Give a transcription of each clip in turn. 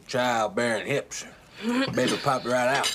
childbearing hips. Baby popped right out.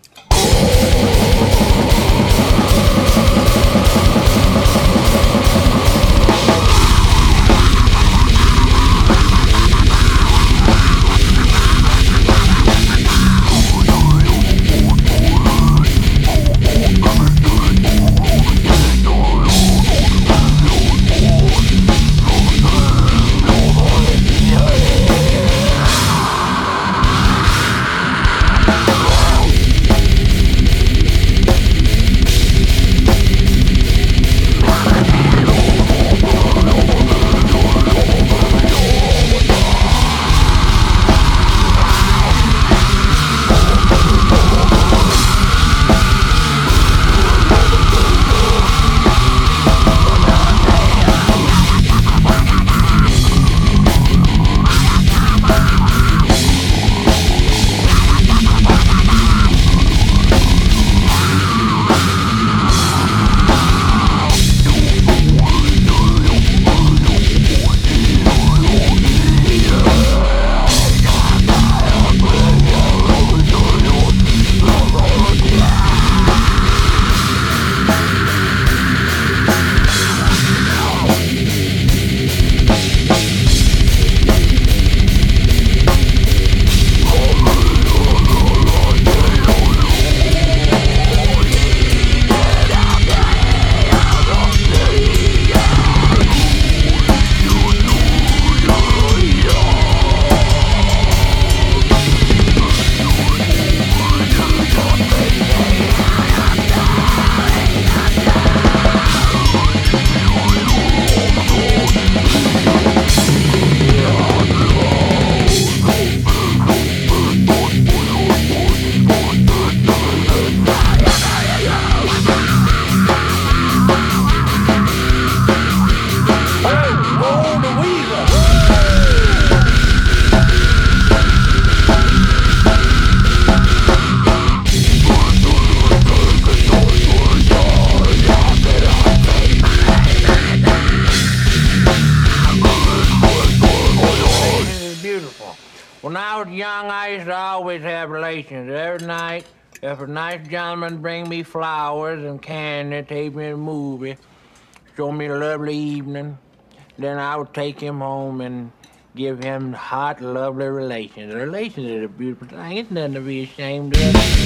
When I was young, I used to always have relations every night. If a nice gentleman bring me flowers and candy, take me to a movie, show me a lovely evening, then I would take him home and give him hot, lovely relations. Relations is a beautiful thing. It's nothing to be ashamed of.